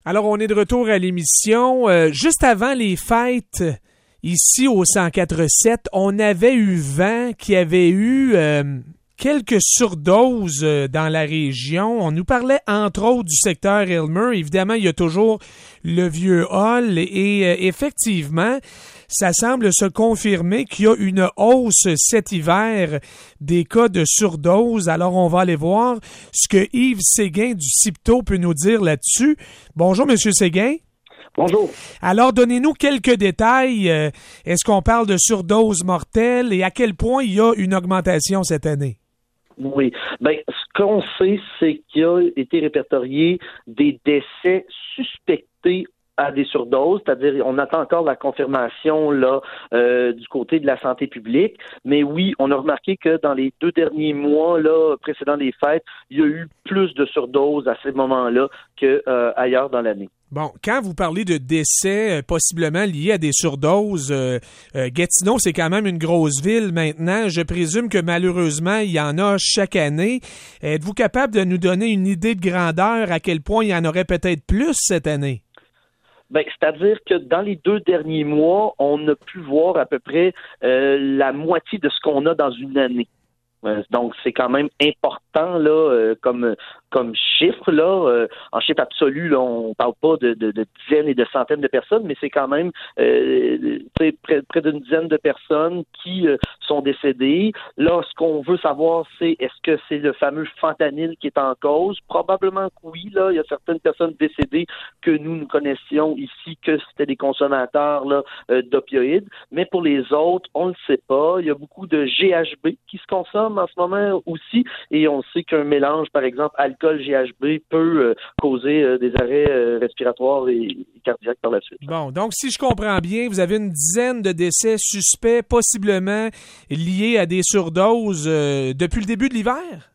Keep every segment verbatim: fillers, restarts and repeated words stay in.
Alors, on est de retour à l'émission. Euh, juste avant les fêtes, ici au cent quatre virgule sept, on avait eu vent qu'il y avait eu euh, quelques surdoses euh, dans la région. On nous parlait entre autres du secteur Aylmer. Évidemment, il y a toujours le vieux hall et euh, effectivement, ça semble se confirmer qu'il y a une hausse cet hiver des cas de surdose. Alors, on va aller voir ce que Yves Séguin du CIPTO peut nous dire là-dessus. Bonjour, Monsieur Séguin. Bonjour. Alors, donnez-nous quelques détails. Euh, est-ce qu'on parle de surdose mortelle et à quel point il y a une augmentation cette année? Oui. Ben, ce qu'on sait, c'est qu'il a été répertorié des décès suspectés à des surdoses, c'est-à-dire on attend encore la confirmation là euh, du côté de la santé publique, mais oui, on a remarqué que dans les deux derniers mois là précédant les fêtes, il y a eu plus de surdoses à ces moments-là que euh, ailleurs dans l'année. Bon, quand vous parlez de décès euh, possiblement liés à des surdoses, euh, euh, Gatineau, c'est quand même une grosse ville maintenant. Je présume que malheureusement, il y en a chaque année. Êtes-vous capable de nous donner une idée de grandeur à quel point il y en aurait peut-être plus cette année? Ben, c'est-à-dire que dans les deux derniers mois, on a pu voir à peu près euh, la moitié de ce qu'on a dans une année. Euh, donc, c'est quand même important là, euh, comme comme chiffre là. Euh, en chiffre absolu, là, on parle pas de, de, de dizaines et de centaines de personnes, mais c'est quand même euh, près, près d'une dizaine de personnes qui euh, sont décédées. Là, ce qu'on veut savoir, c'est est-ce que c'est le fameux fentanyl qui est en cause? Probablement que oui. Là, il y a certaines personnes décédées que nous nous connaissions ici que c'était des consommateurs là euh, d'opioïdes, mais pour les autres, on ne le sait pas. Il y a beaucoup de G H B qui se consomment en ce moment aussi, et on sait qu'un mélange, par exemple, alcool-G H B peut euh, causer euh, des arrêts euh, respiratoires et, et cardiaques par la suite. Bon, donc si je comprends bien, vous avez une dizaine de décès suspects, possiblement liés à des surdoses euh, depuis le début de l'hiver?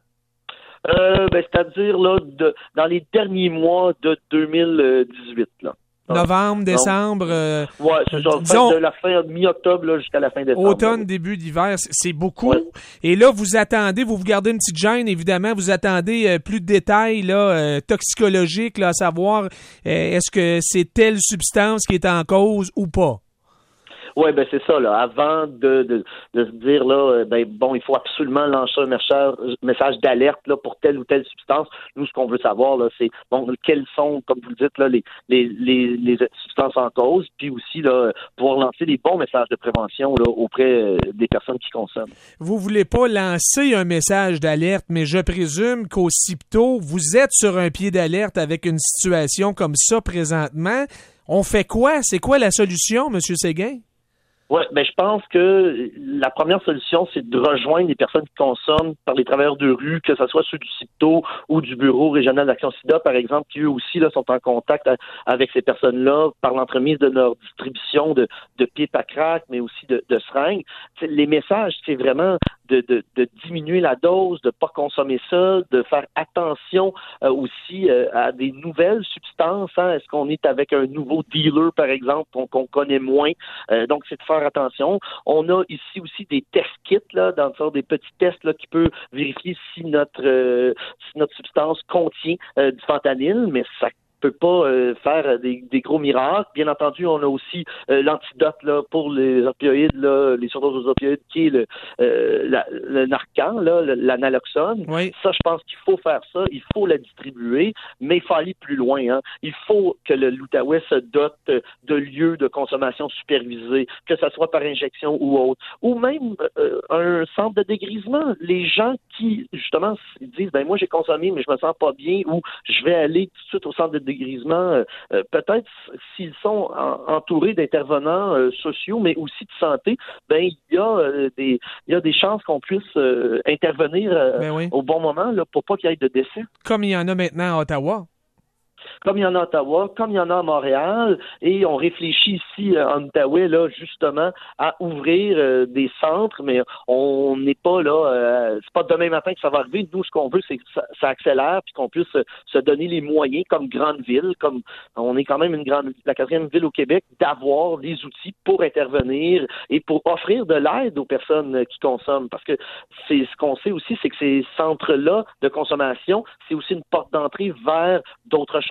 Euh, ben, c'est-à-dire là, de, dans les derniers mois de deux mille dix-huit, là. Novembre, décembre. Euh, ouais, c'est ça. Disons, de la fin mi-octobre là, jusqu'à la fin décembre. Automne, là, début d'hiver, c'est beaucoup. Ouais. Et là, vous attendez, vous vous gardez une petite gêne, évidemment, vous attendez euh, plus de détails là, euh, toxicologiques, là, à savoir euh, est-ce que c'est telle substance qui est en cause ou pas? Oui, ben c'est ça, là. Avant de, de, de se dire là, ben bon, il faut absolument lancer un message, message d'alerte là pour telle ou telle substance. Nous, ce qu'on veut savoir, là, c'est bon, quelles sont, comme vous le dites, là, les, les, les, les substances en cause, puis aussi là, pouvoir lancer les bons messages de prévention là, auprès des personnes qui consomment. Vous voulez pas lancer un message d'alerte, mais je présume qu'au CIPTO, vous êtes sur un pied d'alerte avec une situation comme ça présentement. On fait quoi? C'est quoi la solution, M. Séguin? Oui, ben je pense que la première solution, c'est de rejoindre les personnes qui consomment par les travailleurs de rue, que ce soit ceux du CIPTO ou du Bureau régional d'Action SIDA, par exemple, qui eux aussi là, sont en contact avec ces personnes-là par l'entremise de leur distribution de, de pipes à crack, mais aussi de, de seringues. T'sais, les messages, c'est vraiment de, de, de diminuer la dose, de pas consommer ça, de faire attention euh, aussi euh, à des nouvelles substances. Hein. Est-ce qu'on est avec un nouveau dealer, par exemple, qu'on, qu'on connaît moins? Euh, donc, c'est de faire attention. On a ici aussi des test kits, là, dans le sens des petits tests là, qui peuvent vérifier si notre euh, si notre substance contient euh, du fentanyl, mais ça peut pas euh, faire des, des gros miracles. Bien entendu, on a aussi euh, l'antidote là pour les opioïdes, là, les surdoses aux opioïdes, qui est le, euh, la, le Narcan, là, le, la naloxone. Oui. Ça, je pense qu'il faut faire ça, il faut la distribuer, mais il faut aller plus loin. Hein. Il faut que le l'Outaouais se dote de lieux de consommation supervisés, que ce soit par injection ou autre, ou même euh, un centre de dégrisement. Les gens qui, justement, disent, ben moi j'ai consommé, mais je me sens pas bien, ou je vais aller tout de suite au centre de dégrisement, Euh, euh, peut-être s'ils sont en, entourés d'intervenants euh, sociaux, mais aussi de santé, ben il y a euh, des il y a des chances qu'on puisse euh, intervenir euh, ben oui. au bon moment là, pour pas qu'il y ait de décès. Comme il y en a maintenant à Ottawa. Comme il y en a à Ottawa, comme il y en a à Montréal, et on réfléchit ici euh, en Outaouais là justement à ouvrir euh, des centres, mais on n'est pas là, euh, c'est pas demain matin que ça va arriver. Nous, ce qu'on veut, c'est que ça, ça accélère, puis qu'on puisse euh, se donner les moyens, comme grande ville, comme on est quand même une grande, la quatrième ville au Québec, d'avoir des outils pour intervenir et pour offrir de l'aide aux personnes qui consomment, parce que c'est ce qu'on sait aussi, c'est que ces centres-là de consommation, c'est aussi une porte d'entrée vers d'autres choses.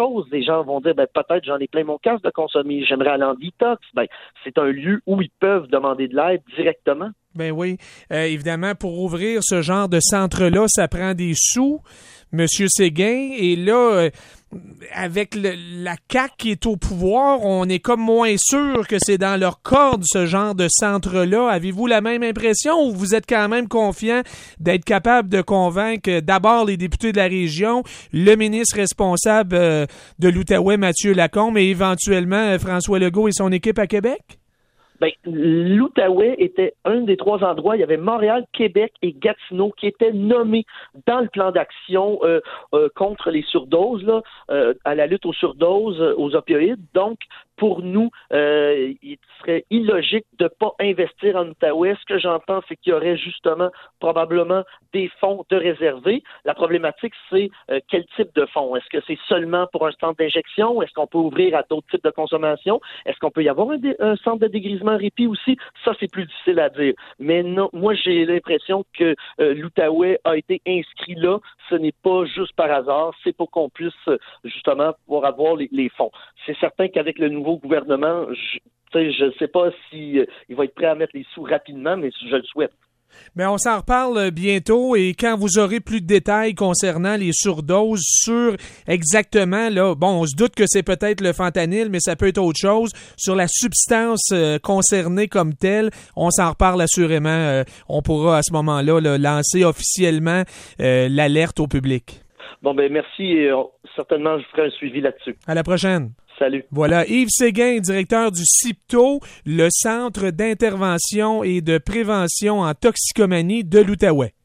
chose. Les gens vont dire, ben, peut-être j'en ai plein mon casque de consommer, j'aimerais aller en détox. Ben, c'est un lieu où ils peuvent demander de l'aide directement. Ben oui. Euh, évidemment, pour ouvrir ce genre de centre-là, ça prend des sous, Monsieur Séguin. Et là, euh, avec le, la C A Q qui est au pouvoir, on est comme moins sûr que c'est dans leur corde, ce genre de centre-là. Avez-vous la même impression ou vous êtes quand même confiant d'être capable de convaincre d'abord les députés de la région, le ministre responsable euh, de l'Outaouais, Mathieu Lacombe, et éventuellement euh, François Legault et son équipe à Québec? Ben, l'Outaouais était un des trois endroits. Il y avait Montréal, Québec et Gatineau qui étaient nommés dans le plan d'action euh, euh, contre les surdoses, là, euh, à la lutte aux surdoses, euh, aux opioïdes. Donc, pour nous, euh, il serait illogique de ne pas investir en Outaouais. Ce que j'entends, c'est qu'il y aurait justement probablement des fonds de réserver. La problématique, c'est euh, quel type de fonds? Est-ce que c'est seulement pour un centre d'injection? Est-ce qu'on peut ouvrir à d'autres types de consommation? Est-ce qu'on peut y avoir un, dé- un centre de dégrisement répit aussi? Ça, c'est plus difficile à dire. Mais non, moi, j'ai l'impression que euh, l'Outaouais a été inscrit là. Ce n'est pas juste par hasard. C'est pour qu'on puisse euh, justement pouvoir avoir les, les fonds. C'est certain qu'avec le nouveau gouvernement, je ne sais pas si euh, il va être prêt à mettre les sous rapidement, mais je le souhaite. Bien, on s'en reparle bientôt et quand vous aurez plus de détails concernant les surdoses sur exactement, là, bon, on se doute que c'est peut-être le fentanyl, mais ça peut être autre chose, sur la substance euh, concernée comme telle, on s'en reparle assurément. Euh, on pourra à ce moment-là là, lancer officiellement euh, l'alerte au public. Bon, ben merci et euh, certainement je ferai un suivi là-dessus. À la prochaine. Salut. Voilà, Yves Séguin, directeur du CIPTO, le Centre d'intervention et de prévention en toxicomanie de l'Outaouais.